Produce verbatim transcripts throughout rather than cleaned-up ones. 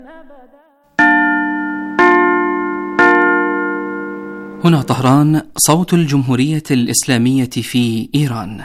هنا طهران، صوت الجمهورية الإسلامية في إيران.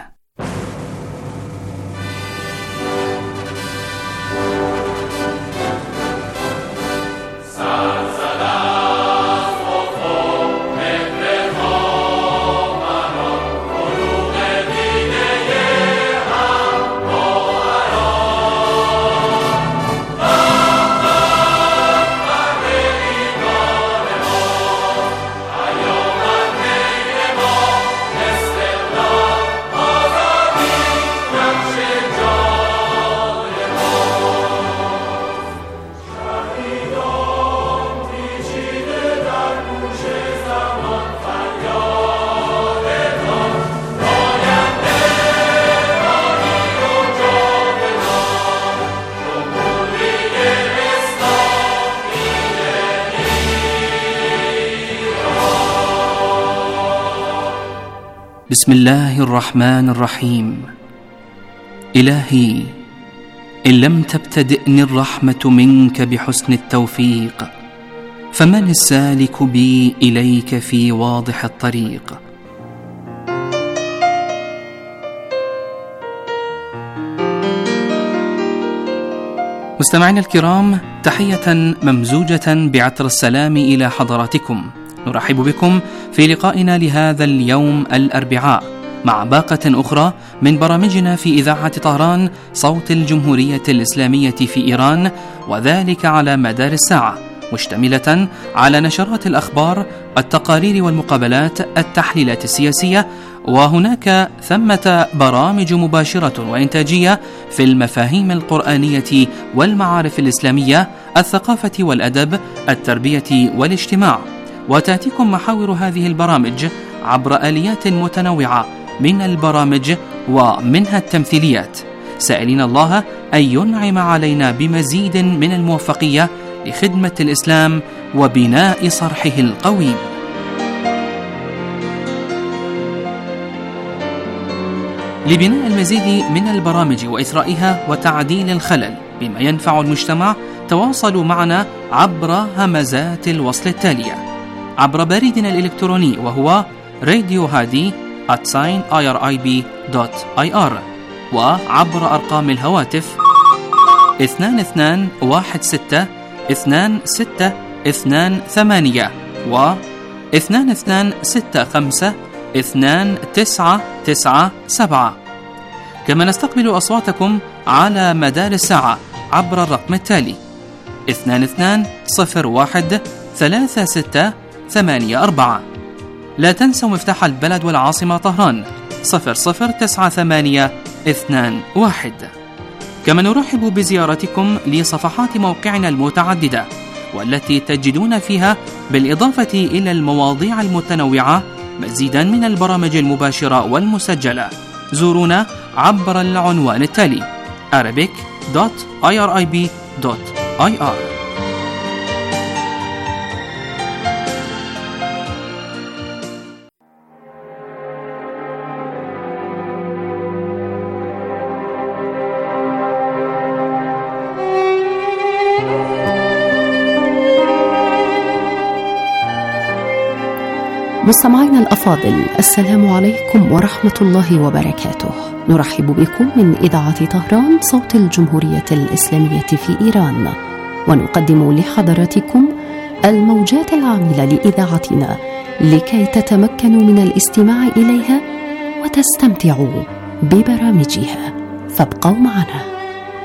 بسم الله الرحمن الرحيم. إلهي، إن لم تبتدئني الرحمة منك بحسن التوفيق، فمن السالك بي إليك في واضح الطريق؟ مستمعينا الكرام، تحية ممزوجة بعطر السلام إلى حضراتكم. نرحب بكم في لقائنا لهذا اليوم الأربعاء مع باقة أخرى من برامجنا في إذاعة طهران، صوت الجمهورية الإسلامية في إيران، وذلك على مدار الساعة، مشتملة على نشرات الأخبار، التقارير والمقابلات، التحليلات السياسية، وهناك ثمة برامج مباشرة وإنتاجية في المفاهيم القرآنية والمعارف الإسلامية، الثقافة والأدب، التربية والاجتماع. وتأتيكم محاور هذه البرامج عبر آليات متنوعة من البرامج ومنها التمثيليات، سائلين الله أن ينعم علينا بمزيد من الموفقية لخدمة الإسلام وبناء صرحه القويم. لبناء المزيد من البرامج وإثرائها وتعديل الخلل بما ينفع المجتمع، تواصلوا معنا عبر همزات الوصل التالية: عبر بريدنا الإلكتروني وهو راديو هادي آت آي آر آي بي دوت آي آر، وعبر أرقام الهواتف اثنان اثنان واحد ستة اثنان ستة اثنان ثمانية و اثنان اثنان ستة خمسة اثنان تسعة تسعة سبعة. كما نستقبل أصواتكم على مدار الساعة عبر الرقم التالي اثنان اثنان صفر واحد ثلاثة ستة ثمانية أربعة. لا تنسوا مفتاح البلد والعاصمة طهران صفر صفر تسعة ثمانية اثنان واحد. كما نرحب بزيارتكم لصفحات موقعنا المتعددة، والتي تجدون فيها بالإضافة إلى المواضيع المتنوعة مزيدا من البرامج المباشرة والمسجلة. زورونا عبر العنوان التالي arabic دوت آي آر آي بي دوت آي آر. مستمعينا الأفاضل، السلام عليكم ورحمة الله وبركاته. نرحب بكم من إذاعة طهران، صوت الجمهورية الإسلامية في إيران، ونقدم لحضراتكم الموجات العاملة لإذاعتنا لكي تتمكنوا من الاستماع إليها وتستمتعوا ببرامجها، فابقوا معنا.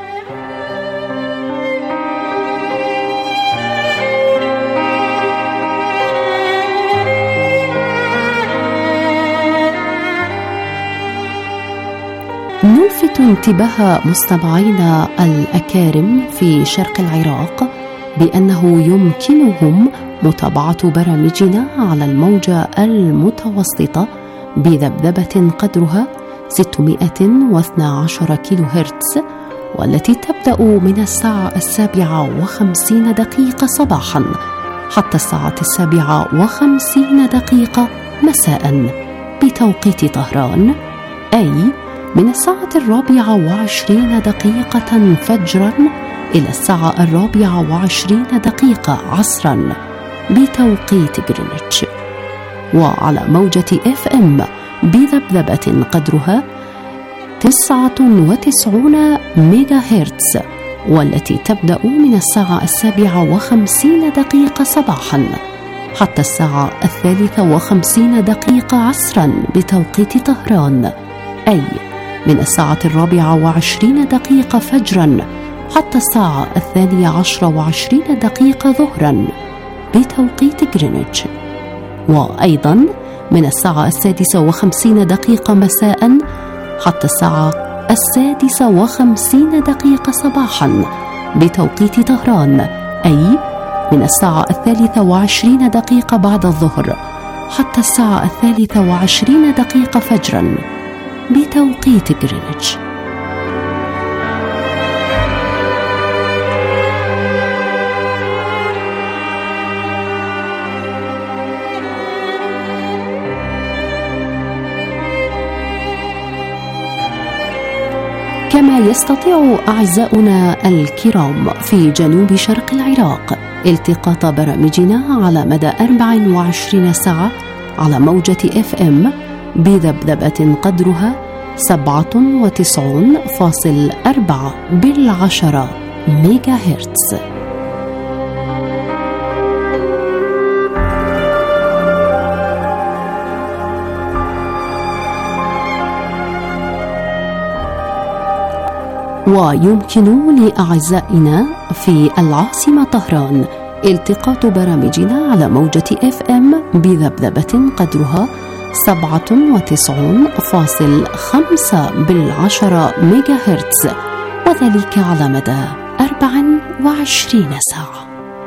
نلفت انتباه مستمعينا الأكارم في شرق العراق بأنه يمكنهم متابعة برامجنا على الموجة المتوسطة بذبذبة قدرها ستمائة واثني عشر كيلو هرتز، والتي تبدأ من الساعة السابعة وخمسين دقيقة صباحا حتى الساعة السابعة وخمسين دقيقة مساء بتوقيت طهران، أي من الساعة الرابعة وعشرين دقيقة فجرا إلى الساعة الرابعة وعشرين دقيقة عصرا بتوقيت غرينتش. وعلى موجة اف ام بذبذبة قدرها تسعة وتسعين ميجا هرتز، والتي تبدأ من الساعة السابعة وخمسين دقيقة صباحا حتى الساعة الثالثة وخمسين دقيقة عصرا بتوقيت طهران، أي من الساعة الرابعة وعشرين دقيقة فجرا حتى الساعة الثانية عشر وعشرين دقيقة ظهرا بتوقيت غرينتش. وأيضا من الساعة السادسة وخمسين دقيقة مساء حتى الساعة السادسة وخمسين دقيقة صباحا بتوقيت طهران، أي من الساعة الثالثة وعشرين دقيقة بعد الظهر حتى الساعة الثالثة وعشرين دقيقة فجرا بتوقيت غرينتش. كما يستطيع أعزاؤنا الكرام في جنوب شرق العراق التقاط برامجنا على مدى أربع وعشرين ساعة على موجة اف ام بذبذبة قدرها سبعة وتسعين فاصل أربعة بالعشرة ميجا هرتز. ويمكن لأعزائنا في العاصمة طهران التقاط برامجنا على موجة اف ام بذبذبة قدرها سبعة وتسعين فاصل خمسة بالعشرة ميجا هرتز، وذلك على مدى أربع وعشرين ساعة.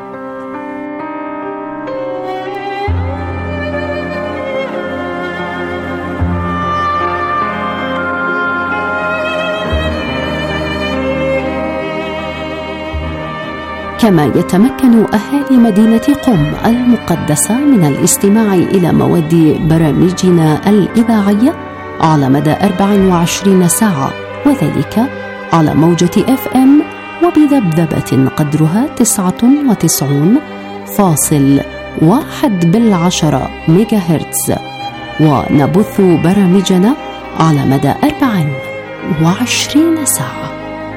كما يتمكن أهالي مدينة قم المقدسة من الاستماع إلى مواد برامجنا الإذاعية على مدى أربع وعشرين ساعة، وذلك على موجة اف ام وبذبذبة قدرها تسعة وتسعين فاصل واحد بالعشرة ميجا هرتز، ونبث برامجنا على مدى أربع وعشرين ساعة.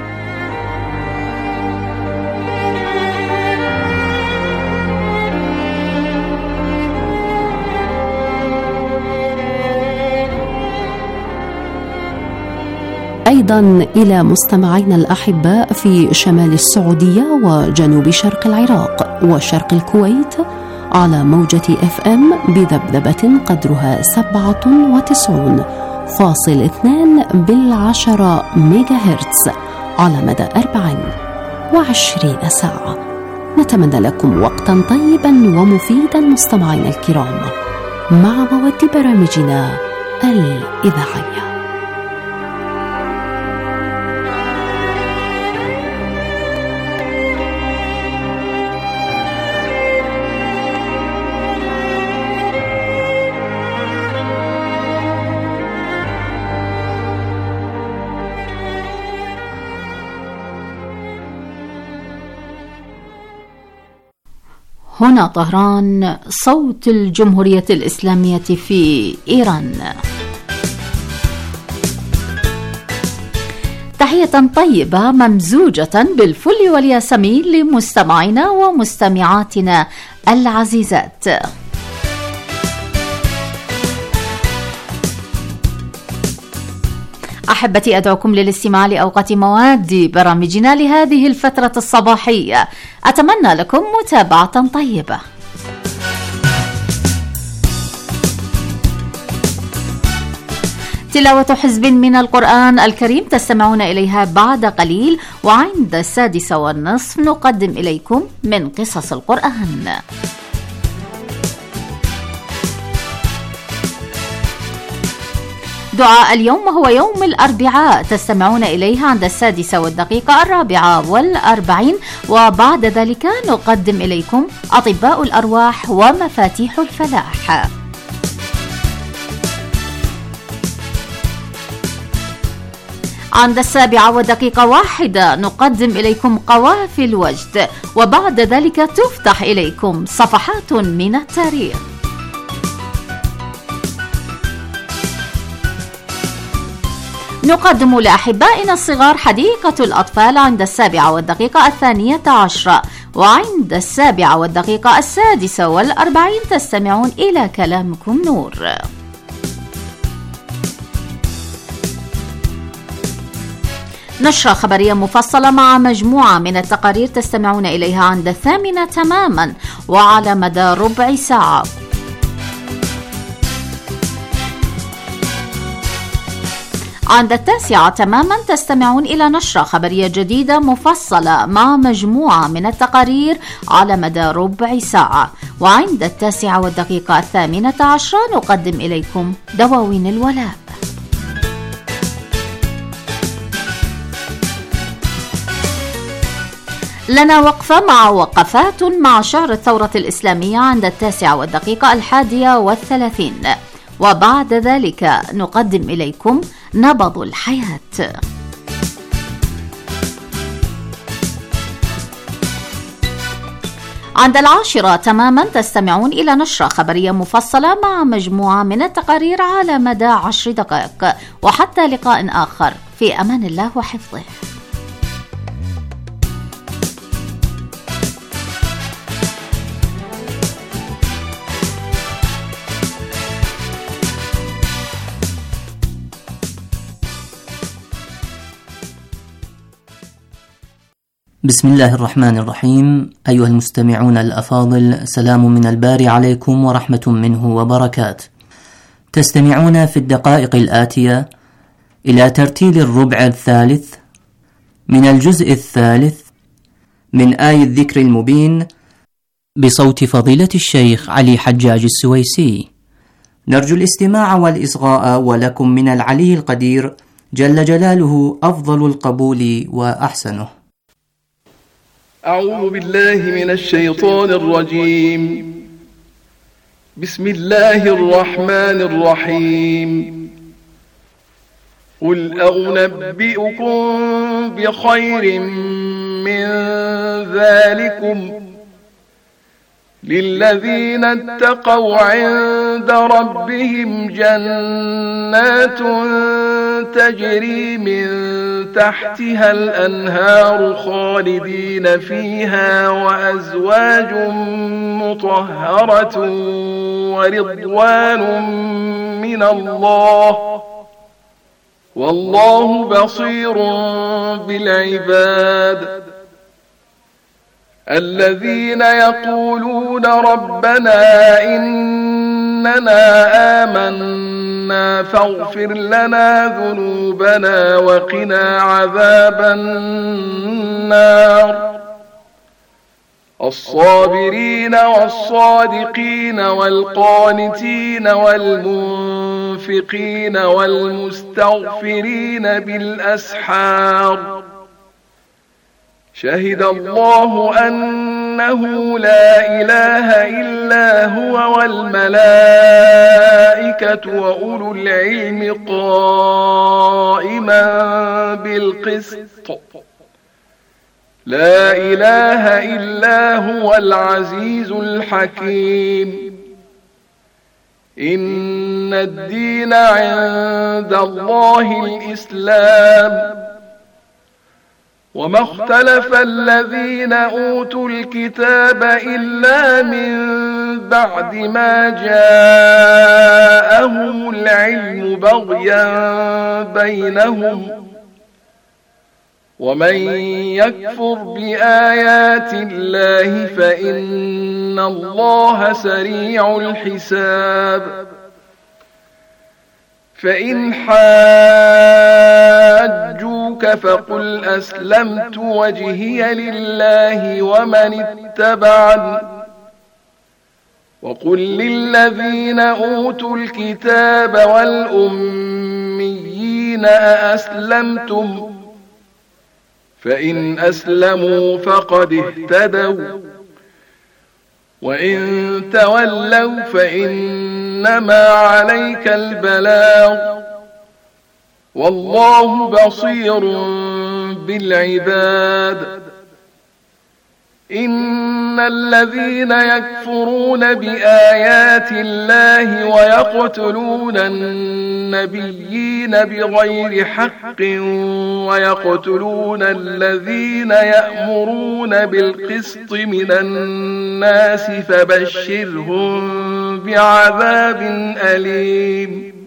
أيضا إلى مستمعينا الأحباء في شمال السعودية وجنوب شرق العراق وشرق الكويت على موجة اف ام بذبذبة قدرها سبعة وتسعين فاصل اثنان بالعشرة ميجا هرتز على مدى أربع وعشرين ساعة. نتمنى لكم وقتا طيبا ومفيدا مستمعينا الكرام مع مواد برامجنا الإذاعية. هنا طهران، صوت الجمهورية الإسلامية في إيران. تحية طيبة ممزوجة بالفل والياسمين لمستمعينا ومستمعاتنا العزيزات. أحبتي، أدعوكم للاستماع لأوقات مواد برامجنا لهذه الفترة الصباحية. أتمنى لكم متابعة طيبة. تلاوة حزب من القرآن الكريم تستمعون إليها بعد قليل، وعند السادسة والنصف نقدم إليكم من قصص القرآن. دعاء اليوم هو يوم الأربعاء، تستمعون إليها عند السادسة والدقيقة الرابعة والأربعين، وبعد ذلك نقدم إليكم أطباء الأرواح ومفاتيح الفلاح. عند السابعة ودقيقة واحدة نقدم إليكم قوافي الوجد، وبعد ذلك تفتح إليكم صفحات من التاريخ. نقدم لأحبائنا الصغار حديقة الأطفال عند السابعة والدقيقة الثانية عشرة، وعند السابعة والدقيقة السادسة والأربعين تستمعون إلى كلامكم نور. نشرة خبرية مفصلة مع مجموعة من التقارير تستمعون إليها عند الثامنة تماما وعلى مدى ربع ساعة. عند التاسعة تماما تستمعون إلى نشرة خبرية جديدة مفصلة مع مجموعة من التقارير على مدى ربع ساعة. وعند التاسعة والدقيقة الثامنة عشرة نقدم إليكم دواوين الولاء. لنا وقفة مع وقفات مع شهر الثورة الإسلامية عند التاسعة والدقيقة الحادية والثلاثين، وبعد ذلك نقدم إليكم نبض الحياة. عند العاشرة تماما تستمعون إلى نشرة خبرية مفصلة مع مجموعة من التقارير على مدى عشر دقائق. وحتى لقاء آخر، في أمان الله وحفظه. بسم الله الرحمن الرحيم. أيها المستمعون الأفاضل، سلام من الباري عليكم ورحمة منه وبركات. تستمعون في الدقائق الآتية إلى ترتيل الربع الثالث من الجزء الثالث من آي الذكر المبين بصوت فضيلة الشيخ علي حجاج السويسي. نرجو الاستماع والإصغاء، ولكم من العلي القدير جل جلاله أفضل القبول وأحسنه. أعوذ بالله من الشيطان الرجيم. بسم الله الرحمن الرحيم. قل أنبئكم بخير من ذلكم للذين اتقوا عند ربهم جنات تجري من تحتها الأنهار خالدين فيها وأزواج مطهرة ورضوان من الله والله بصير بالعباد. الذين يقولون ربنا إننا آمنا فاغفر لنا ذنوبنا وقنا عذاب النار. الصابرين والصادقين والقانتين والمنفقين والمستغفرين بالأسحار. شهد الله أنه لا إله إلا هو والملائكة وأولو العلم قائما بالقسط. لا إله إلا هو العزيز الحكيم. إن الدين عند الله الإسلام. وما اختلف الذين أوتوا الكتاب إلا من بعد ما جاءهم العلم بغيا بينهم. ومن يكفر بآيات الله فإن الله سريع الحساب. فإن حاجوك فقل أسلمت وجهي لله ومن اتبعني. وقل للذين أوتوا الكتاب والأميين أأسلمتم؟ فإن أسلموا فقد اهتدوا، وإن تولوا فإنما عليك البلاغ، والله بصير بالعباد. إن الذين يكفرون بآيات الله ويقتلون النبيين بغير حق ويقتلون الذين يأمرون بالقسط من الناس فبشرهم بعذاب أليم.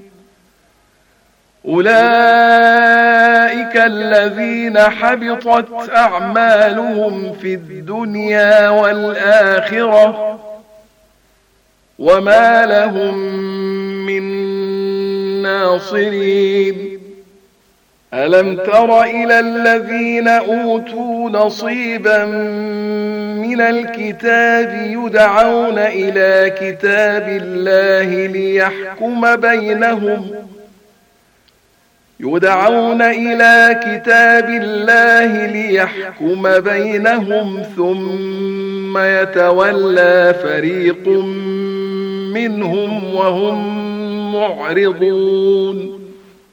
أولئك الذين حبطت أعمالهم في الدنيا والآخرة وما لهم من ناصرين. ألم تر إلى الذين أوتوا نصيبا من الكتاب يدعون إلى كتاب الله ليحكم بينهم يدعون إلى كتاب الله ليحكم بينهم ثم يتولى فريق منهم وهم معرضون.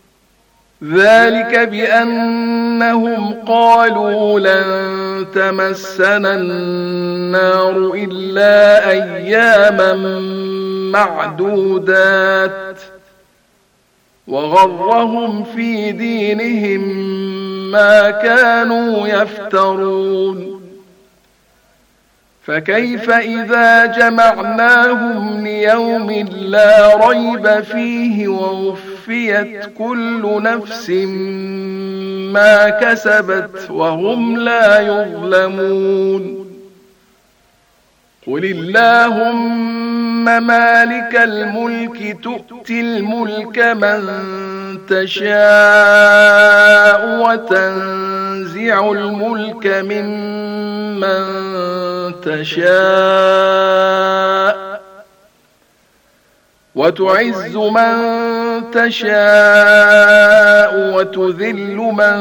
ذلك بأنهم قالوا لن تمسنا النار إلا أياما معدودات وغرهم في دينهم ما كانوا يفترون. فكيف إذا جمعناهم ليوم لا ريب فيه ووفيت كل نفس ما كسبت وهم لا يظلمون. قل اللهم مالك الملك تؤتي الملك من تشاء وتنزع الملك ممن تشاء وتعز من تشاء وتذل من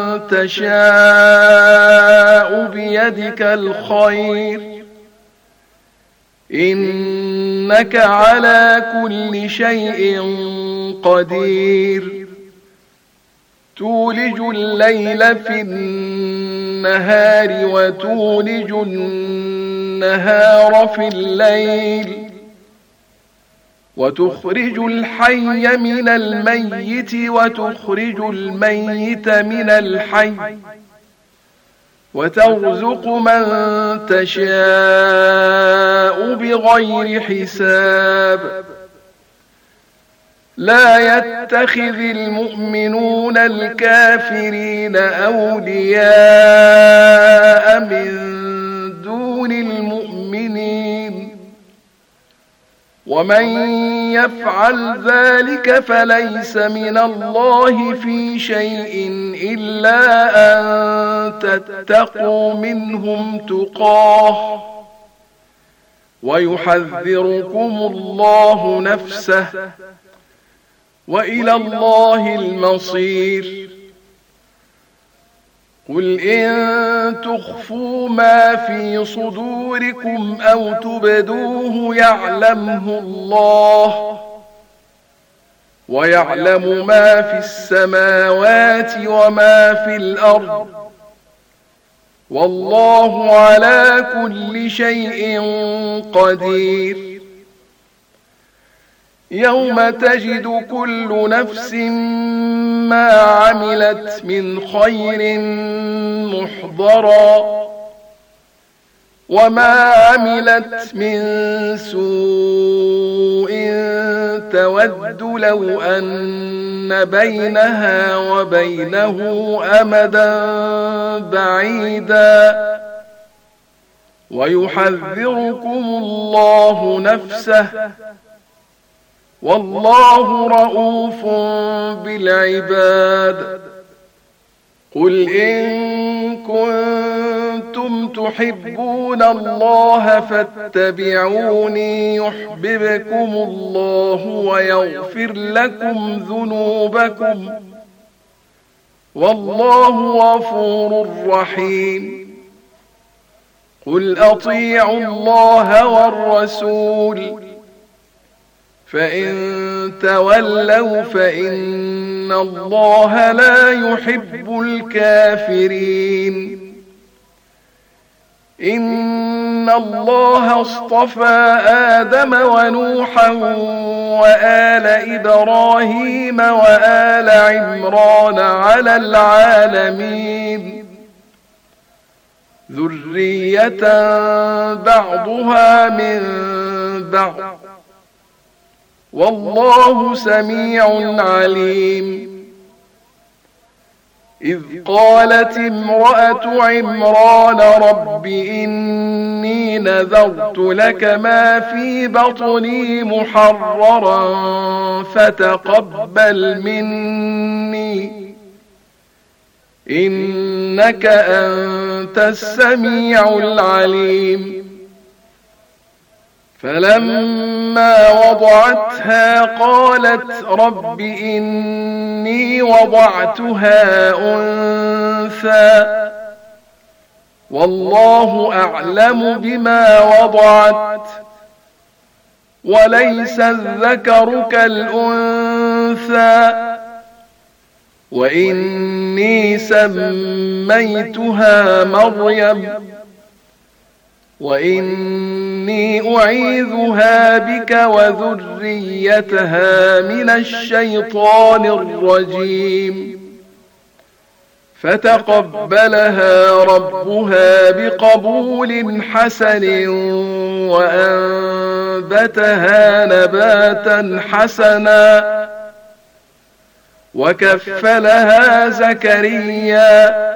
تشاء بيدك الخير إنك على كل شيء قدير. تولج الليل في النهار وتولج النهار في الليل وتخرج الحي من الميت وتخرج الميت من الحي وترزق من تشاء بغير حساب. لا يتخذ المؤمنون الكافرين أولياء من دون المؤمنين ومن يفعل ذلك فليس من الله في شيء إلا أن تتقوا منهم تقاه ويحذركم الله نفسه وإلى الله المصير. قل إن تخفوا ما في صدوركم أو تبدوه يعلمه الله ويعلم ما في السماوات وما في الأرض والله على كل شيء قدير. يوم تجد كل نفس ما عملت من خير محضرا وما عملت من سوء تود لو أن بينها وبينه أمدا بعيدا ويحذركم الله نفسه والله رؤوف بالعباد. قل إن كنتم تحبون الله فاتبعوني يحببكم الله ويغفر لكم ذنوبكم والله غفور رحيم. قل أطيعوا الله والرسول فإن تولوا فإن إن الله لا يحب الكافرين. إن الله اصطفى آدم ونوحا وآل إبراهيم وآل عمران على العالمين ذرية بعضها من بعض والله سميع عليم. إذ قالت امرأة عمران رب إني نذرت لك ما في بطني محررا فتقبل مني إنك أنت السميع العليم. فلما وضعتها قالت رب إني وضعتها أنثى والله أعلم بما وضعت وليس الذكر كالأنثى وإني سميتها مريم وإني أعيذها بك وذريتها من الشيطان الرجيم. فتقبلها ربها بقبول حسن وأنبتها نباتا حسنا وكفلها زكريا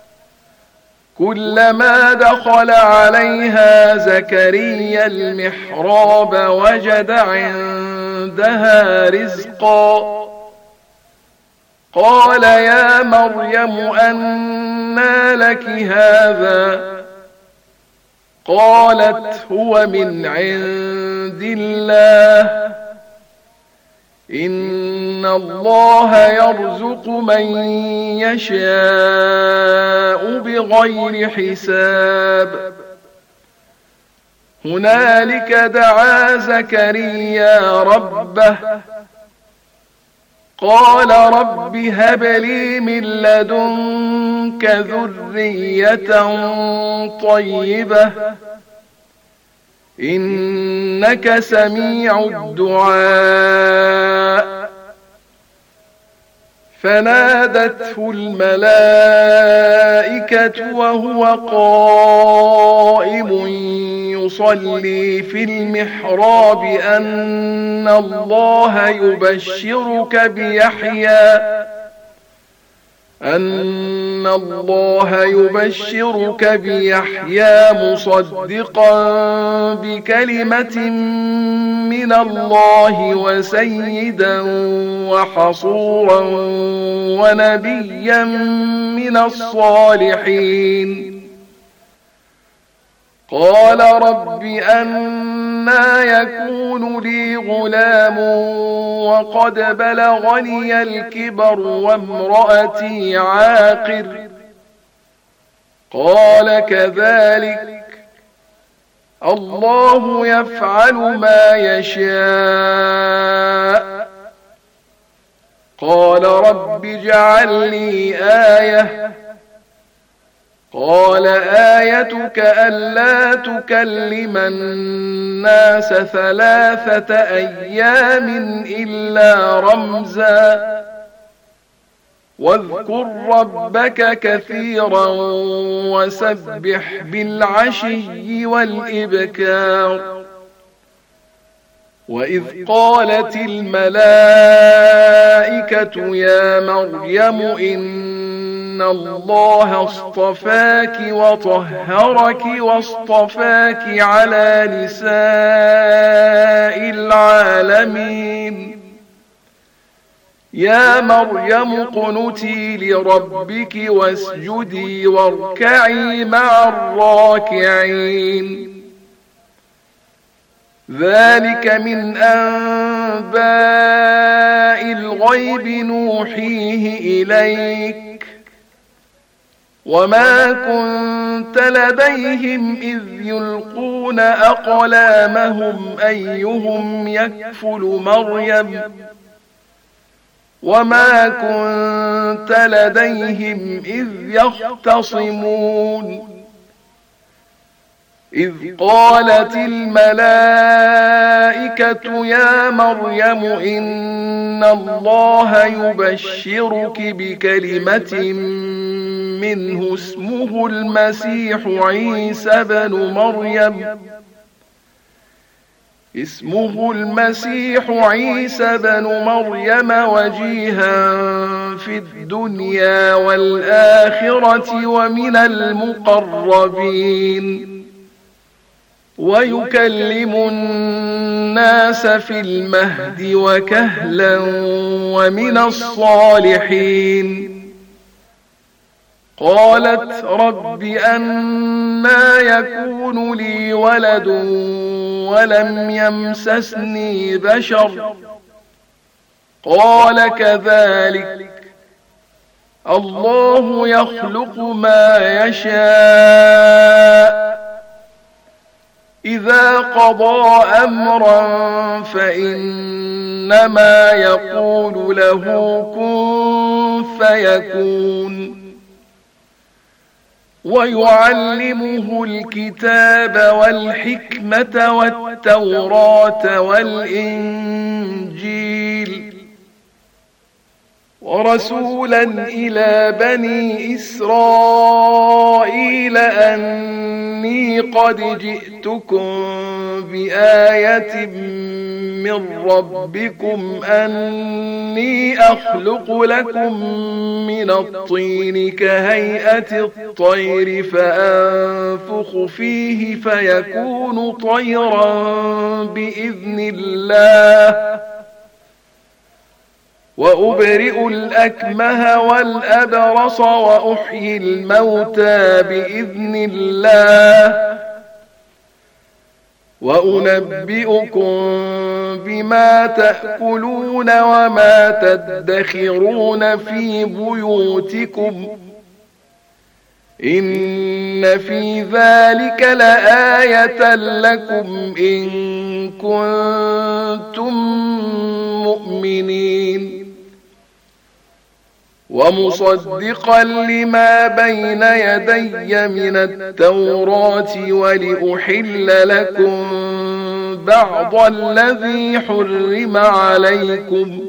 كلما دخل عليها زكريا المحراب وجد عندها رزقا قال يا مريم أنى لك هذا قالت هو من عند الله إن الله يرزق من يشاء بغير حساب. هنالك دعا زكريا ربه قال رب هب لي من لدنك ذرية طيبة إنك سميع الدعاء. فنادته الملائكة وهو قائم يصلي في المحراب أن الله يبشرك بيحيى أن الله يبشرك بيحيى مصدقا بكلمة من الله وسيدا وحصورا ونبيا من الصالحين. قال رب أنى يكون لي غلام وقد بلغني الكبر وامرأتي عاقر قال كذلك الله يفعل ما يشاء. قال رب اجعل لي آية قال آيتك ألا تكلم الناس ثلاثة أيام إلا رمزا واذكر ربك كثيرا وسبح بالعشي والإبكار. وإذ قالت الملائكة يا مريم إن الله اصطفاك وطهرك واصطفاك على نساء العالمين. يا مريم اقنتي لربك واسجدي واركعي مع الراكعين. ذلك من أنباء الغيب نوحيه إليك وما كنت لديهم إذ يلقون أقلامهم أيهم يكفل مريم وما كنت لديهم إذ يختصمون إذ قالت الملائكة يا مريم إن الله يبشرك بكلمة منه اسمه المسيح عيسى بن مريم اسمه المسيح عيسى بن مريم وجيها في الدنيا والآخرة ومن المقربين ويكلم الناس في المهد وكهلا ومن الصالحين قالت رب أنى يكون لي ولد ولم يمسسني بشر قال كذلك الله يخلق ما يشاء إذا قضى أمرا فإنما يقول له كن فيكون ويعلمه الكتاب والحكمة والتوراة والإنجيل ورسولا إلى بني إسرائيل أني قد جئتكم بآية من ربكم أني أخلق لكم من الطين كهيئة الطير فأنفخ فيه فيكون طيرا بإذن الله وأبرئ الأكمه والأبرص وأحيي الموتى بإذن الله وأنبئكم بما تأكلون وما تدخرون في بيوتكم إن في ذلك لآية لكم إن كنتم مؤمنين ومصدقا لما بين يدي من التوراة ولأحل لكم بعض الذي حرم عليكم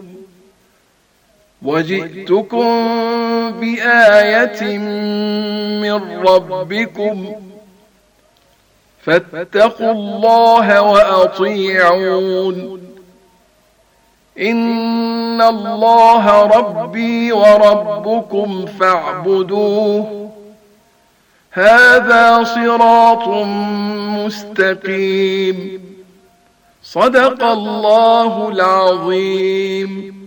وجئتكم بآية من ربكم فاتقوا الله وأطيعون إن الله ربي وربكم فاعبدوه هذا صراط مستقيم صدق الله العظيم.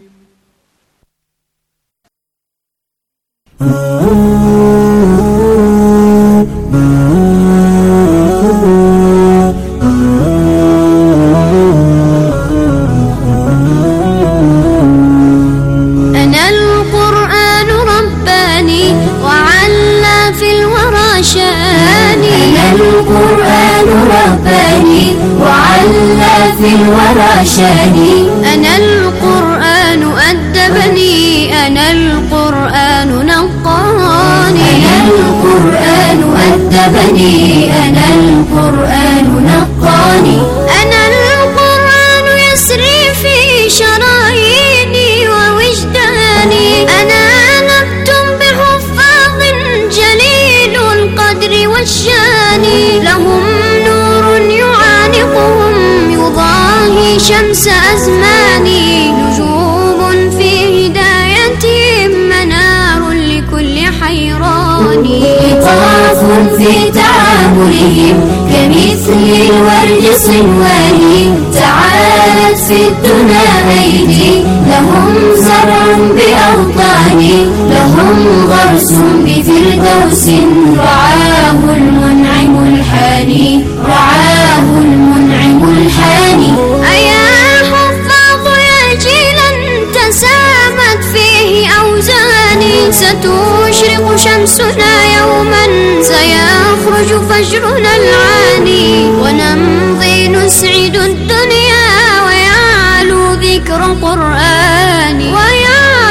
القرآن رباني وعلى في الورى شاني أنا القرآن أدبني أنا القرآن نقاني أنا القرآن أدبني أنا القرآن نقاني أنا القرآن يسري في شراييني ووجداني أنا نبت بحفاظ جليل القدر والشان لهم نور يعانقهم يضاهي شمس أزماني نجوم في هدايتهم منار لكل حيران لطاف في تعاملهم كمثل الورد صنواني تعالت في الدنا أيدي لهم زرع بأوطاني لهم غرس بفردوس رعاه المنعم الحاني رعاه المنعم الحاني أيا حفاظ يا جيلا تسامت فيه أوزاني ستشرق شمسنا يوما سيخرج فجرنا العاني ونمضي نسعد الدنيا ويعلو ذكر القرآن ويعلو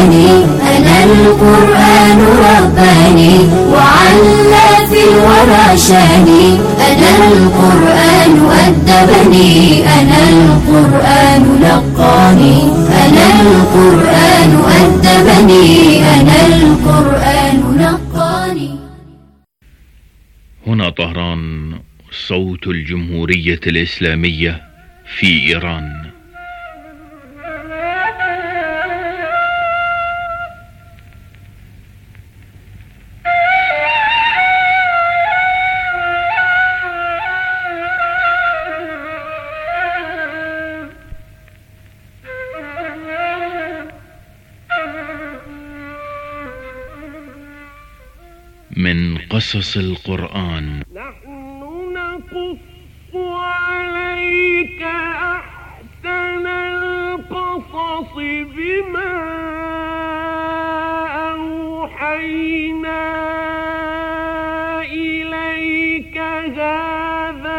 رباني أنا القرآن رباني وعلى في الورى شاني أنا القرآن أدبني أنا القرآن لقاني أنا القرآن أدبني أنا القرآن لقاني. هنا طهران، صوت الجمهورية الإسلامية في إيران. من قصص القرآن. نحن نقص عليك أحسن القصص بما أوحينا إليك هذا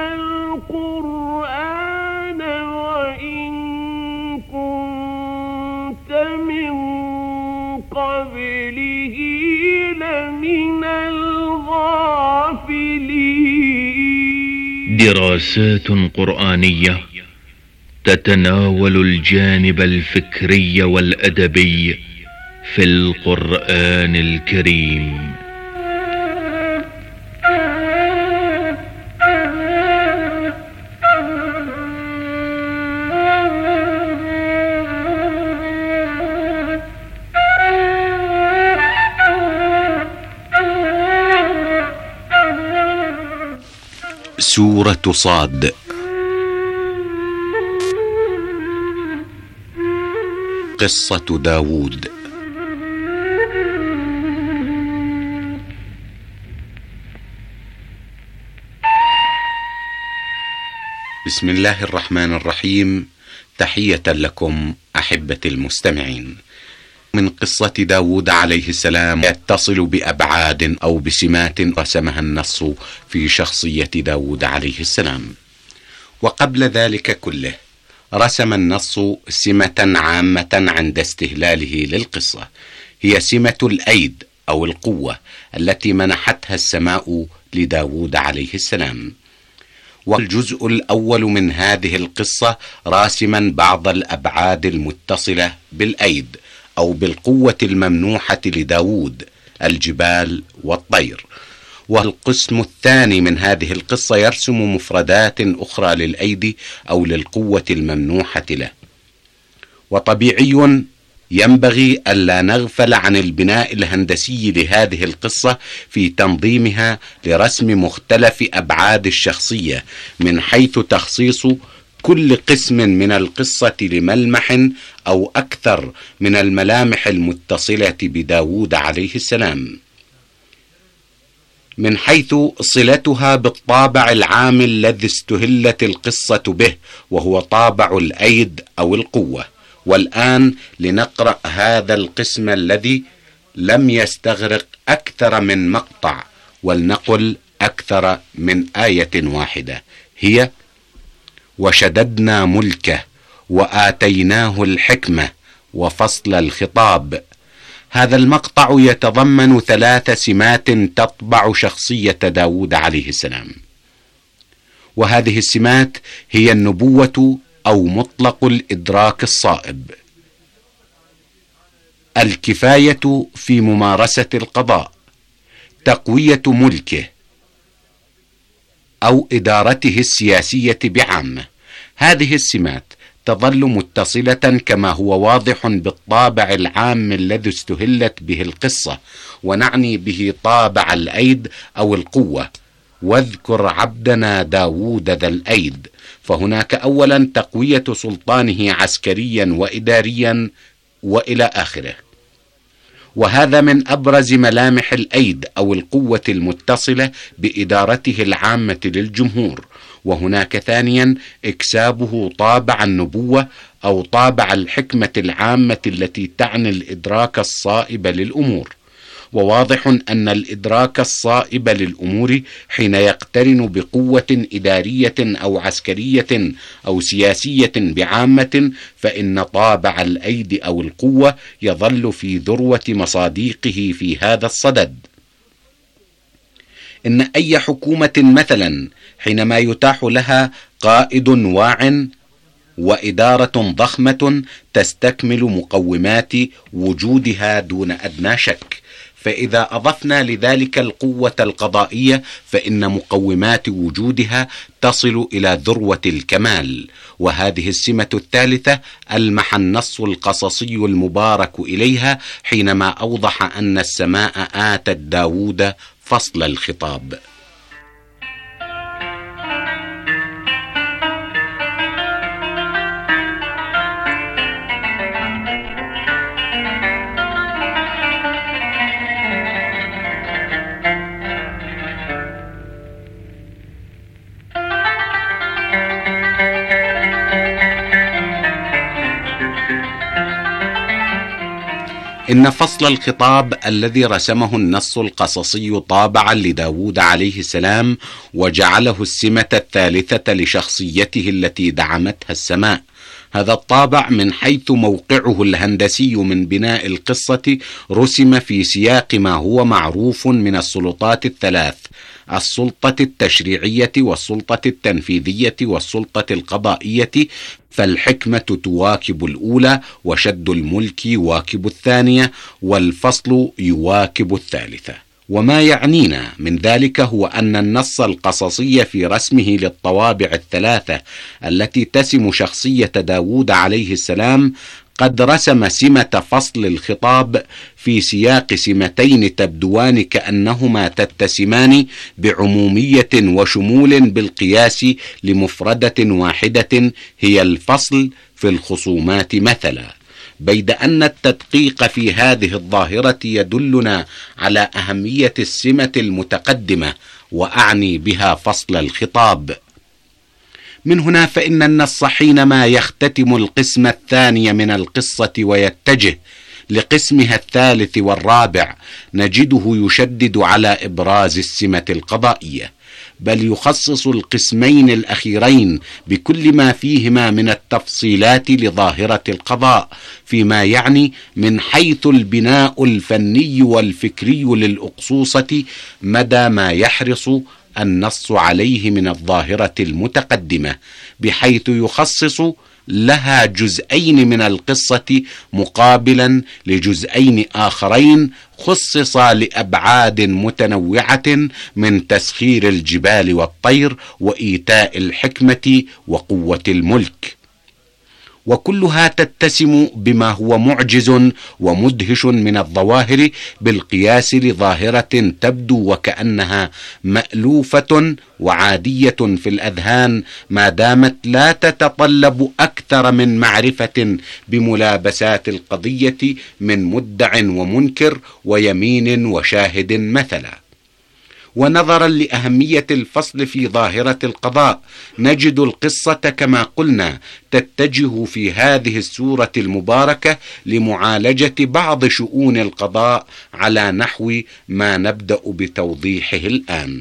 القرآن وإن كنت من قبله لمن الغافلين. دراسات قرآنية تتناول الجانب الفكري والأدبي في القرآن الكريم. سورة صاد. قصة داود. بسم الله الرحمن الرحيم. تحية لكم أحبتي المستمعين. من قصة داود عليه السلام يتصل بأبعاد أو بسمات رسمها النص في شخصية داود عليه السلام. وقبل ذلك كله رسم النص سمة عامة عند استهلاله للقصة، هي سمة الأيد أو القوة التي منحتها السماء لداود عليه السلام. والجزء الأول من هذه القصة راسما بعض الأبعاد المتصلة بالأيد أو بالقوة الممنوحة لداود، الجبال والطير. والقسم الثاني من هذه القصة يرسم مفردات أخرى للأيدي أو للقوة الممنوحة له. وطبيعي ينبغي ألا نغفل عن البناء الهندسي لهذه القصة في تنظيمها لرسم مختلف أبعاد الشخصية، من حيث تخصيص كل قسم من القصة لملمح أو أكثر من الملامح المتصلة بداود عليه السلام، من حيث صلتها بالطابع العام الذي استهلت القصة به، وهو طابع الأيد أو القوة. والآن لنقرأ هذا القسم الذي لم يستغرق أكثر من مقطع، ولنقل أكثر من آية واحدة، هي: وشددنا ملكه وآتيناه الحكمة وفصل الخطاب. هذا المقطع يتضمن ثلاث سمات تطبع شخصية داود عليه السلام، وهذه السمات هي النبوة أو مطلق الإدراك الصائب، الكفاية في ممارسة القضاء، تقوية ملكه أو إدارته السياسية بعامة. هذه السمات تظل متصلة كما هو واضح بالطابع العام الذي استهلت به القصة، ونعني به طابع الأيد أو القوة. واذكر عبدنا داود ذا الأيد، فهناك أولا تقوية سلطانه عسكريا وإداريا وإلى آخره، وهذا من أبرز ملامح الأيد أو القوة المتصلة بإدارته العامة للجمهور. وهناك ثانيا إكسابه طابع النبوة أو طابع الحكمة العامة التي تعني الإدراك الصائب للأمور. وواضح أن الإدراك الصائب للأمور حين يقترن بقوة إدارية أو عسكرية أو سياسية بعامة، فإن طابع الأيد أو القوة يظل في ذروة مصاديقه في هذا الصدد. إن أي حكومة مثلا حينما يتاح لها قائد واع وإدارة ضخمة تستكمل مقومات وجودها دون أدنى شك، فإذا أضفنا لذلك القوة القضائية فإن مقومات وجودها تصل إلى ذروة الكمال. وهذه السمة الثالثة ألمح النص القصصي المبارك إليها حينما أوضح أن السماء آتت داود فصل الخطاب. إن فصل الخطاب الذي رسمه النص القصصي طابعا لداود عليه السلام وجعله السمة الثالثة لشخصيته التي دعمتها السماء، هذا الطابع من حيث موقعه الهندسي من بناء القصة رسم في سياق ما هو معروف من السلطات الثلاث: السلطة التشريعية والسلطة التنفيذية والسلطة القضائية، فالحكمة تواكب الأولى، وشد الملك يواكب الثانية، والفصل يواكب الثالثة. وما يعنينا من ذلك هو أن النص القصصي في رسمه للطوابع الثلاثة التي تسم شخصية داود عليه السلام قد رسم سمة فصل الخطاب في سياق سمتين تبدوان كأنهما تتسمان بعمومية وشمول بالقياس لمفردة واحدة هي الفصل في الخصومات مثلا، بيد أن التدقيق في هذه الظاهرة يدلنا على أهمية السمة المتقدمة، وأعني بها فصل الخطاب. من هنا فإن النص حينما يختتم القسم الثاني من القصة ويتجه لقسمها الثالث والرابع نجده يشدد على إبراز السمة القضائية، بل يخصص القسمين الأخيرين بكل ما فيهما من التفصيلات لظاهرة القضاء، فيما يعني من حيث البناء الفني والفكري للأقصوصة مدى ما يحرص النص عليه من الظاهرة المتقدمة، بحيث يخصص لها جزئين من القصة مقابلا لجزئين آخرين خصصا لأبعاد متنوعة من تسخير الجبال والطير وإيتاء الحكمة وقوة الملك، وكلها تتسم بما هو معجز ومدهش من الظواهر بالقياس لظاهرة تبدو وكأنها مألوفة وعادية في الأذهان ما دامت لا تتطلب أكثر من معرفة بملابسات القضية من مدع ومنكر ويمين وشاهد مثلا. ونظرا لأهمية الفصل في ظاهرة القضاء نجد القصة كما قلنا تتجه في هذه السورة المباركة لمعالجة بعض شؤون القضاء على نحو ما نبدأ بتوضيحه الآن.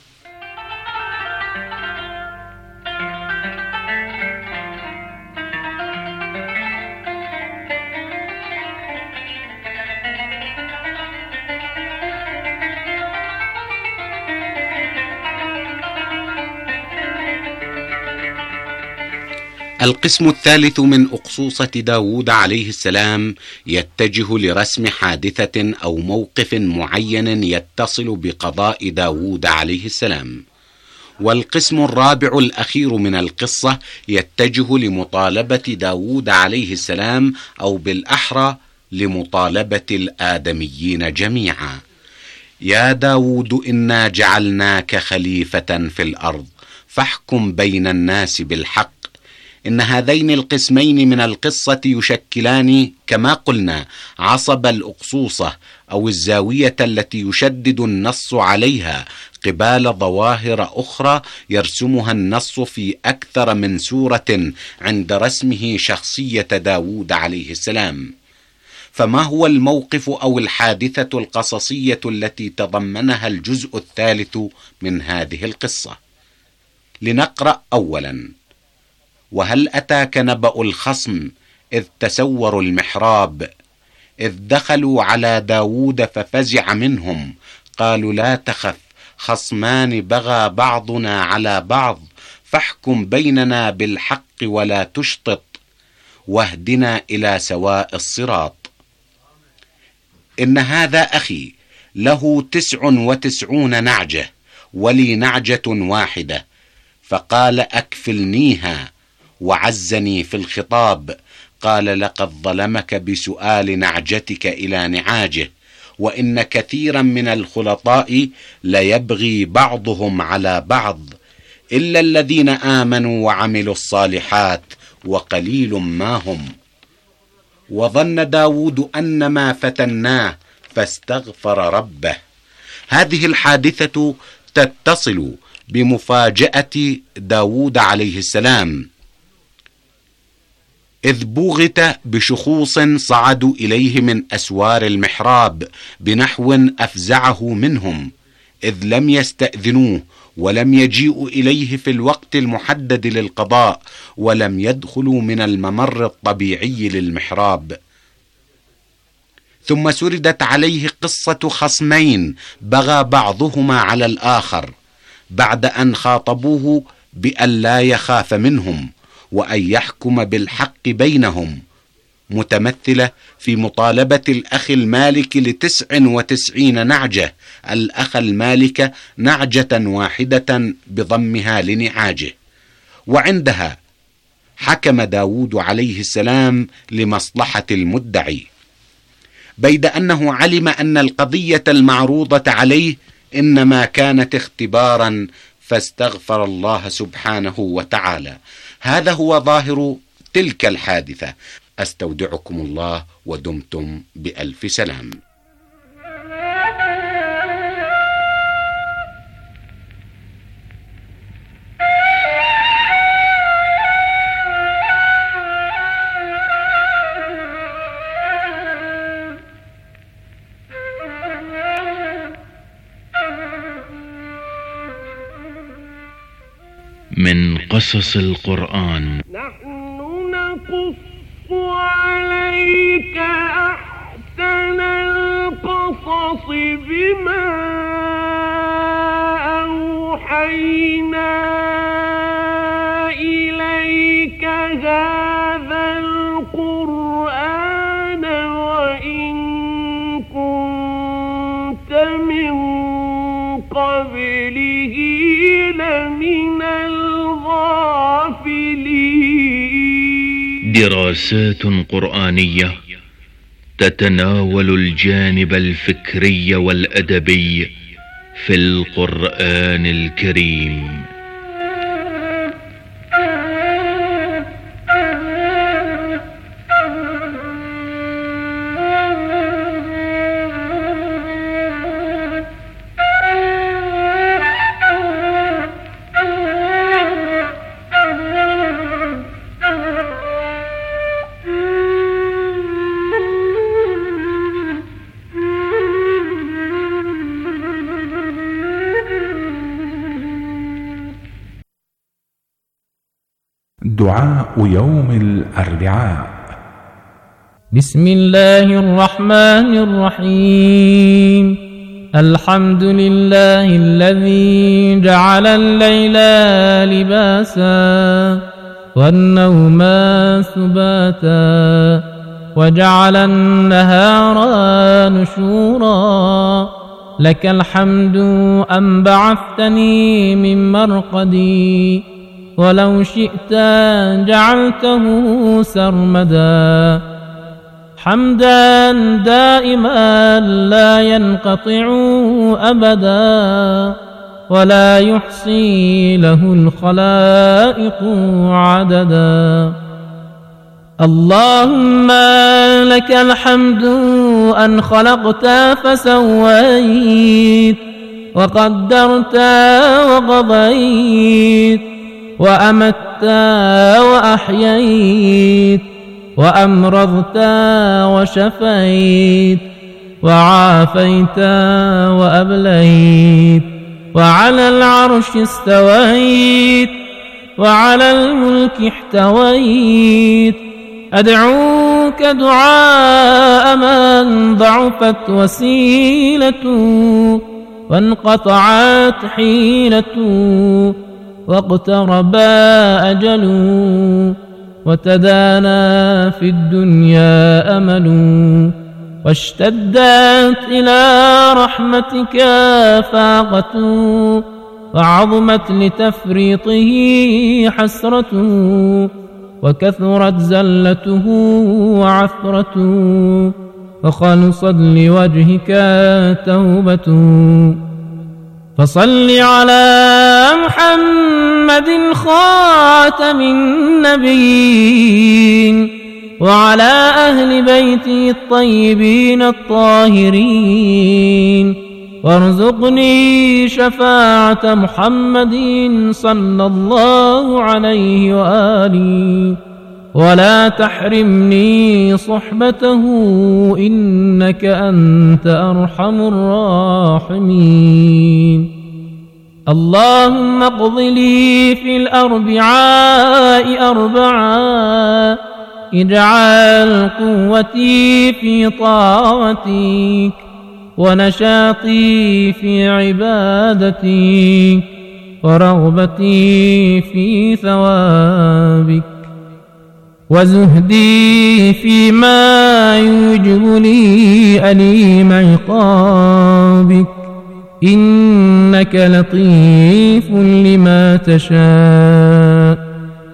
القسم الثالث من أقصوصة داود عليه السلام يتجه لرسم حادثة أو موقف معين يتصل بقضاء داود عليه السلام، والقسم الرابع الأخير من القصة يتجه لمطالبة داود عليه السلام، أو بالأحرى لمطالبة الآدميين جميعا: يا داود إنا جعلناك خليفة في الأرض فاحكم بين الناس بالحق. إن هذين القسمين من القصة يشكلان كما قلنا عصب الأقصوصة أو الزاوية التي يشدد النص عليها قبال ظواهر أخرى يرسمها النص في أكثر من سورة عند رسمه شخصية داود عليه السلام. فما هو الموقف أو الحادثة القصصية التي تضمنها الجزء الثالث من هذه القصة؟ لنقرأ أولا: وهل أتاك نبأ الخصم إذ تسوروا المحراب إذ دخلوا على داود ففزع منهم قالوا لا تخف خصمان بغى بعضنا على بعض فاحكم بيننا بالحق ولا تشطط واهدنا إلى سواء الصراط. إن هذا أخي له تسع وتسعون نعجة ولي نعجة واحدة، فقال أكفلنيها وعزني في الخطاب. قال لقد ظلمك بسؤال نعجتك إلى نعاجه، وإن كثيرا من الخلطاء ليبغي بعضهم على بعض إلا الذين آمنوا وعملوا الصالحات وقليل ما هم. وظن داود أن ما فتناه فاستغفر ربه. هذه الحادثة تتصل بمفاجأة داود عليه السلام، إذ بوغت بشخوص صعدوا إليه من أسوار المحراب بنحو أفزعه منهم، إذ لم يستأذنوه ولم يجيئوا إليه في الوقت المحدد للقضاء، ولم يدخلوا من الممر الطبيعي للمحراب. ثم سردت عليه قصة خصمين بغى بعضهما على الآخر، بعد أن خاطبوه بأن لا يخاف منهم وأن يحكم بالحق بينهم، متمثلة في مطالبة الأخ المالك لتسع وتسعين نعجة، الأخ المالك نعجة واحدة بضمها لنعاجه. وعندها حكم داود عليه السلام لمصلحة المدعي، بيد أنه علم أن القضية المعروضة عليه إنما كانت اختبارا، فاستغفر الله سبحانه وتعالى. هذا هو ظاهر تلك الحادثة. أستودعكم الله ودمتم بألف سلام. من قصص القرآن: نحن نقص عليك أحسن القصص بما أوحينا إليك هذا القرآن وإن كنت من قبله لمن الغافلين. دراسات قرآنية تتناول الجانب الفكري والأدبي في القرآن الكريم. دعاء يوم الأربعاء. بسم الله الرحمن الرحيم. الحمد لله الذي جعل الليل لباسا والنوم سباتا وجعل النهار نشورا. لك الحمد أن بعثتني من مرقدي ولو شئت جعلته سرمدا. حمدا دائما لا ينقطع أبدا ولا يحصي له الخلائق عددا. اللهم لك الحمد أن خلقت فسويت وقدرت وقضيت وأمت وأحييت وأمرضت وشفيت وعافيت وأبليت وعلى العرش استويت وعلى الملك احتويت. أدعوك دعاء من ضعفت وسيلته وانقطعت حيلته واقترب أجله وتدانى في الدنيا أمله واشتدت إلى رحمتك فاقته وعظمت لتفريطه حسرته وكثرت زلته وعثرته وخلصت لوجهك توبته. فصل على محمد خاتم النبيين وعلى أهل بيته الطيبين الطاهرين وارزقني شفاعة محمد صلى الله عليه وآله ولا تحرمني صحبته إنك أنت أرحم الراحمين. اللهم اقض لي في الأربعاء أربعا اجعل قوتي في طاعتك ونشاطي في عبادتك ورغبتي في ثوابك وزهدي فيما يوجب لي أليم عقابك إنك لطيف لما تشاء.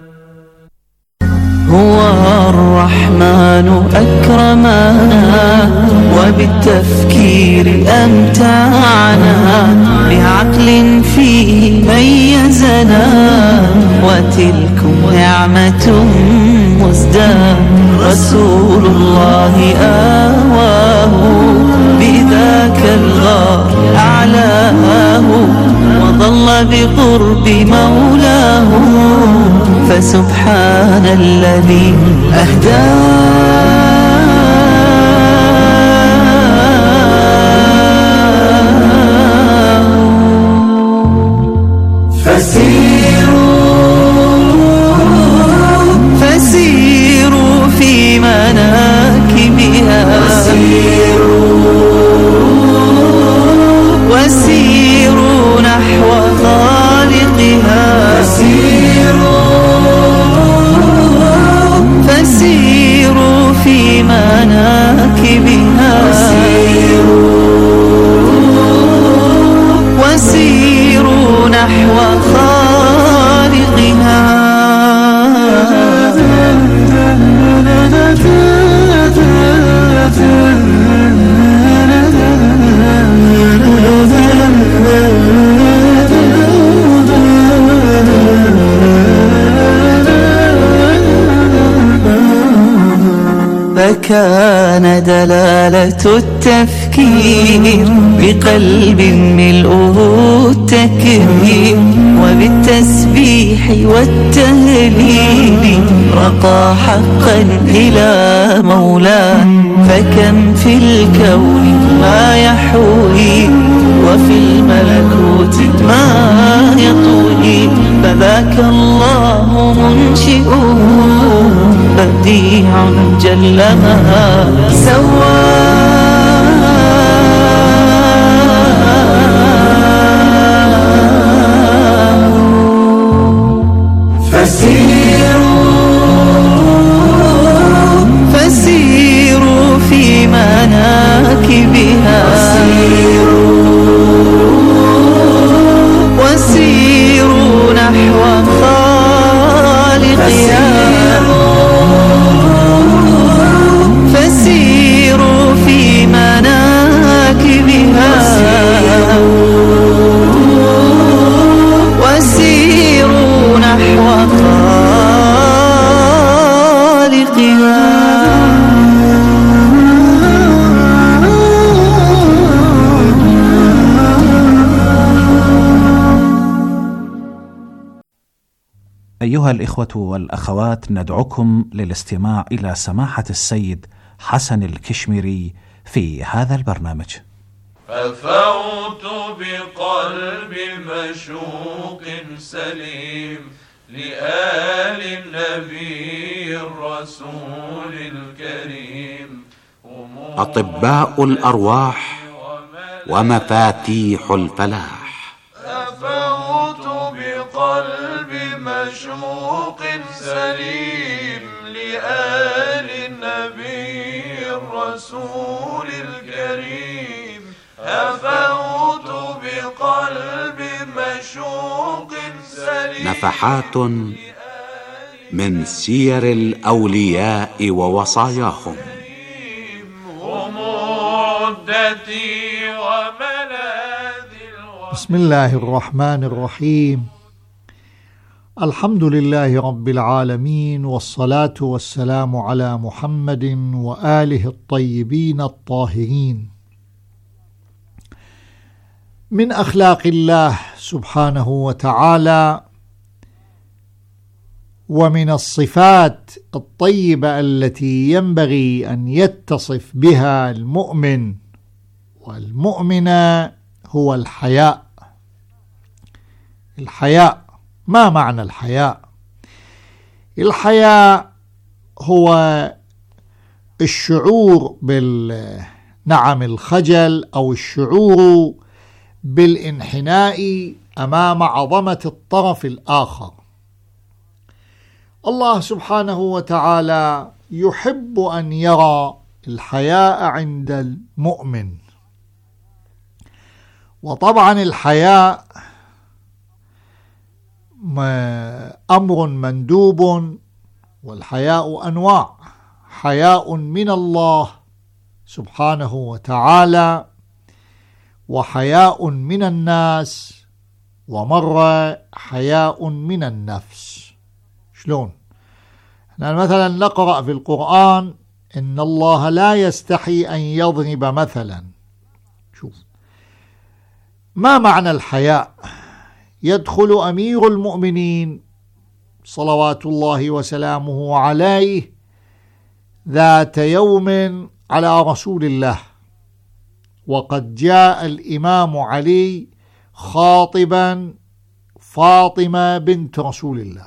هو الرحمن أكرمنا وبالتفكير أمتعنا بعقل فيه ميزنا وتلكم نعمة مزدى. رسول الله آواه بذاك الغار أعلاه وظل بقرب مولاه فسبحان الذي أهداه. فسيروا في مناكبها وسيروا نحو خالقها فسيروا في مناكبها وسيروا نحو خالقها. فكان دلالة التفكير بقلب ملؤه التكبير وبالتسبيح والتهليل رقى حقا إلى مولاه. فكم في الكون ما يحوي وفي الملكوت ما يطوي فذاك الله منشئه بديع جل ما سوى. فسيروا في مناكبها وسيروا نحو خالقها فسيروا في مناكبها وسيروا نحو خالقها. أيها الإخوة والأخوات، ندعوكم للاستماع إلى سماحة السيد حسن الكشميري في هذا البرنامج. ففوت بقلب مشوق سليم لآل النبي الرسول الكريم. أطباء الأرواح ومفاتيح الفلاح. ففوت بقلب مشوق سليم لآل النبي الرسول الكريم. أفوت بقلب مشوق سليم. نفحات من سير الأولياء ووصاياهم. هم عدتي وملاذي. بسم الله الرحمن الرحيم. الحمد لله رب العالمين، والصلاة والسلام على محمد وآله الطيبين الطاهرين. من أخلاق الله سبحانه وتعالى ومن الصفات الطيبة التي ينبغي أن يتصف بها المؤمن والمؤمنة هو الحياء. الحياء، ما معنى الحياء؟ الحياء هو الشعور بالنعم الخجل أو الشعور بالانحناء أمام عظمة الطرف الآخر. الله سبحانه وتعالى يحب أن يرى الحياء عند المؤمن. وطبعا الحياء أمر مندوب، والحياء أنواع: حياء من الله سبحانه وتعالى، وحياء من الناس، ومرة حياء من النفس. شلون؟ احنا مثلا نقرأ في القرآن إن الله لا يستحي أن يضرب مثلا. شوف ما معنى الحياء. يدخل أمير المؤمنين صلوات الله وسلامه عليه ذات يوم على رسول الله، وقد جاء الإمام علي خاطبا فاطمة بنت رسول الله،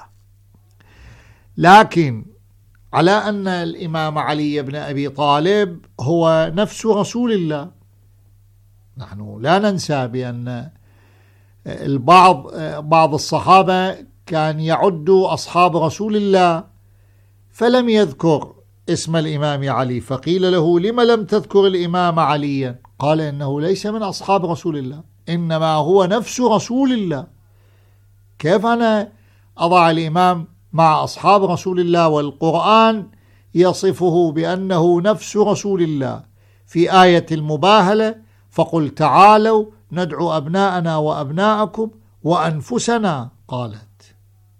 لكن على أن الإمام علي بن أبي طالب هو نفس رسول الله. نحن لا ننسى بأن البعض بعض الصحابة كان يعد أصحاب رسول الله فلم يذكر اسم الإمام علي، فقيل له: لما لم تذكر الإمام عليا؟ قال: إنه ليس من أصحاب رسول الله، إنما هو نفس رسول الله. كيف أنا أضع الإمام مع أصحاب رسول الله والقرآن يصفه بأنه نفس رسول الله؟ في آية المباهلة: فقل تعالوا ندعو أبناءنا وأبناءكم وأنفسنا. قالت.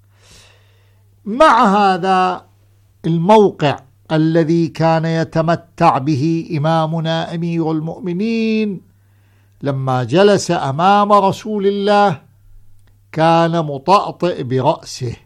مع هذا الموقع الذي كان يتمتع به إمامنا أمير المؤمنين لما جلس أمام رسول الله كان مطأطئ برأسه،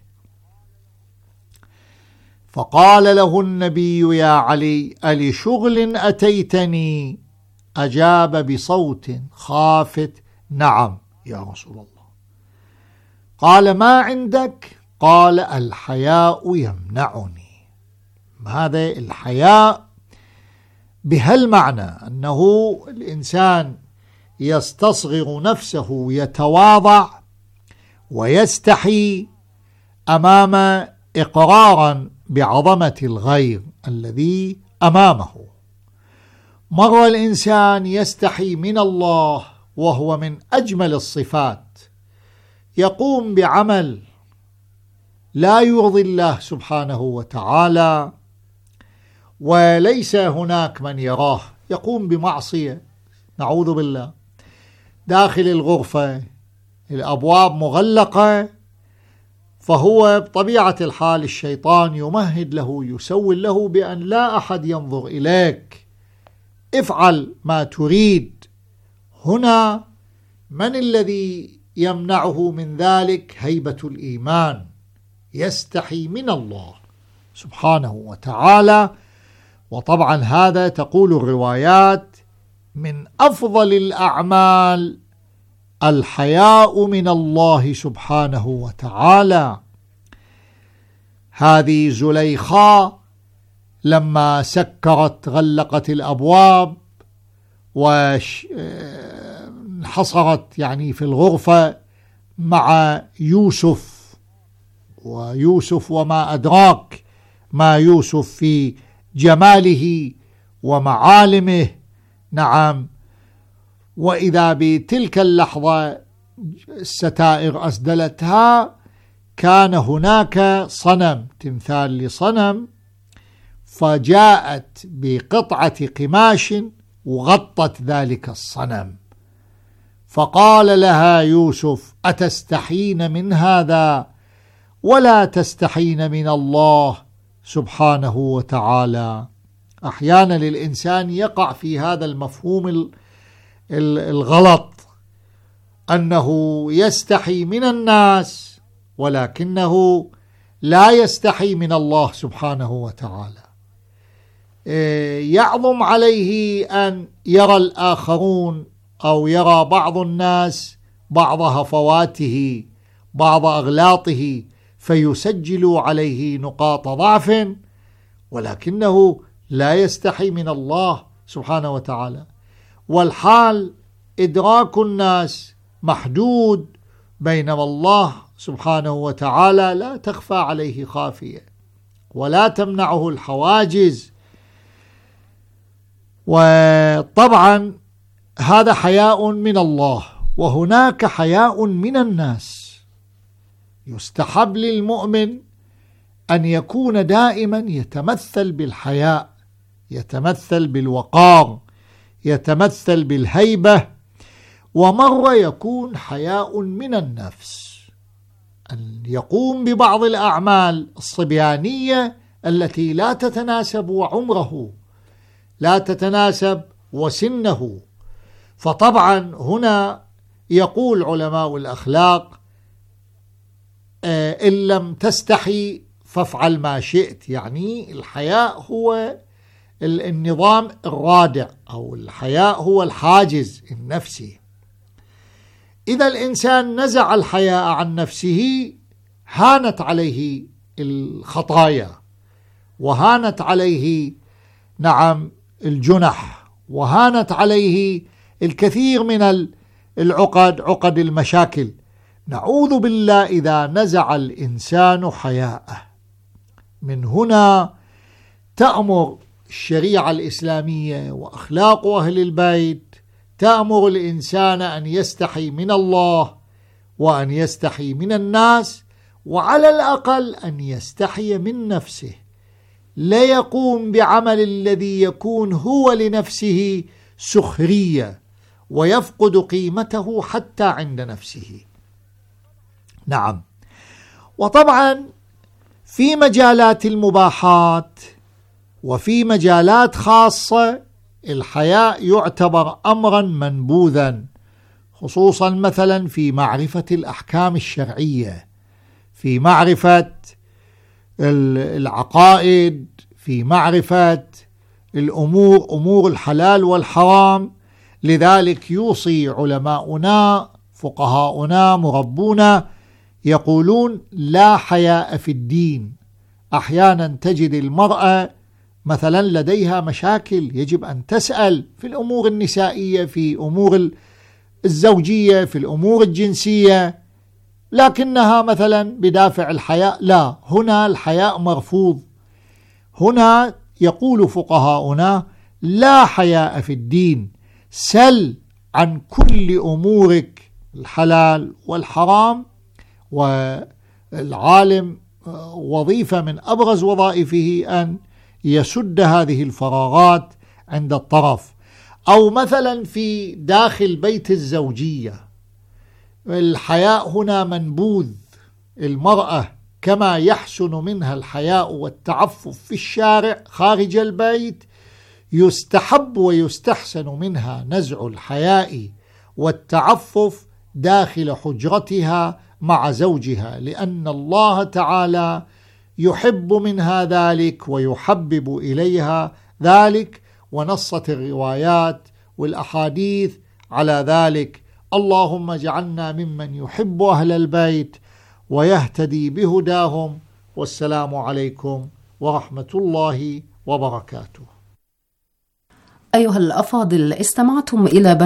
فقال له النبي: يا علي، ألشغل أتيتني؟ أجاب بصوت خافت: نعم يا رسول الله. قال: ما عندك؟ قال: الحياء يمنعني. هذا الحياء بهالمعنى أنه الإنسان يستصغر نفسه، يتواضع ويستحي أمام إقرارا بعظمة الغير الذي أمامه. مرة الإنسان يستحي من الله وهو من أجمل الصفات، يقوم بعمل لا يرضي الله سبحانه وتعالى وليس هناك من يراه، يقوم بمعصية نعوذ بالله داخل الغرفة، الأبواب مغلقة، فهو بطبيعة الحال الشيطان يمهد له، يسول له بأن لا أحد ينظر إليك، افعل ما تريد. هنا من الذي يمنعه من ذلك؟ هيبة الإيمان، يستحي من الله سبحانه وتعالى. وطبعا هذا تقول الروايات من أفضل الأعمال الحياء من الله سبحانه وتعالى. هذه زليخاء لما سكرت غلقت الأبواب وانحصرت يعني في الغرفة مع يوسف، ويوسف وما أدراك ما يوسف في جماله ومعالمه. نعم. وإذا بتلك اللحظة الستائر أسدلتها كان هناك صنم، تمثال لصنم، فجاءت بقطعة قماش وغطت ذلك الصنم، فقال لها يوسف: أتستحين من هذا ولا تستحين من الله سبحانه وتعالى. أحيانا الإنسان يقع في هذا المفهوم الغلط، أنه يستحي من الناس ولكنه لا يستحي من الله سبحانه وتعالى. يعظم عليه أن يرى الآخرون أو يرى بعض الناس بعض هفواته بعض أغلاطه فيسجل عليه نقاط ضعف، ولكنه لا يستحي من الله سبحانه وتعالى. والحال إدراك الناس محدود، بينما الله سبحانه وتعالى لا تخفى عليه خافية ولا تمنعه الحواجز. وطبعا هذا حياء من الله، وهناك حياء من الناس. يستحب للمؤمن أن يكون دائما يتمثل بالحياء، يتمثل بالوقار، يتمثل بالهيبة. ومرة يكون حياء من النفس، أن يقوم ببعض الأعمال الصبيانية التي لا تتناسب عمره، لا تتناسب وسنه. فطبعا هنا يقول علماء الأخلاق: إن لم تستحي فافعل ما شئت. يعني الحياء هو النظام الرادع، أو الحياء هو الحاجز النفسي. إذا الإنسان نزع الحياء عن نفسه هانت عليه الخطايا، وهانت عليه نعم الجنح، وهانت عليه الكثير من العقد، عقد المشاكل. نعوذ بالله إذا نزع الإنسان حياءه. من هنا تأمر الشريعة الإسلامية وأخلاق أهل البيت تأمر الإنسان أن يستحي من الله وأن يستحي من الناس، وعلى الأقل أن يستحي من نفسه، لا يقوم بعمل الذي يكون هو لنفسه سخرية ويفقد قيمته حتى عند نفسه. نعم. وطبعا في مجالات المباحات وفي مجالات خاصة الحياء يعتبر أمرا منبوذا، خصوصا مثلا في معرفة الأحكام الشرعية، في معرفة العقائد، في معرفة الأمور، أمور الحلال والحرام. لذلك يوصي علماؤنا فقهاؤنا مربونا يقولون: لا حياء في الدين. أحيانا تجد المرأة مثلا لديها مشاكل يجب أن تسأل في الأمور النسائية، في أمور الزوجية، في الأمور الجنسية، لكنها مثلا بدافع الحياء لا، هنا الحياء مرفوض. هنا يقول فقهاؤنا: لا حياء في الدين، سل عن كل أمورك الحلال والحرام. والعالم وظيفة من أبرز وظائفه أن يسد هذه الفراغات عند الطرف. أو مثلا في داخل بيت الزوجية الحياء هنا منبوذ. المرأة كما يحسن منها الحياء والتعفف في الشارع خارج البيت، يستحب ويستحسن منها نزع الحياء والتعفف داخل حجرتها مع زوجها، لأن الله تعالى يحب منها ذلك ويحبب إليها ذلك، ونصت الروايات والأحاديث على ذلك. اللهم اجعلنا ممن يحب أهل البيت ويهتدي بهداهم، والسلام عليكم ورحمة الله وبركاته. أيها الأفاضل، استمعتم إلى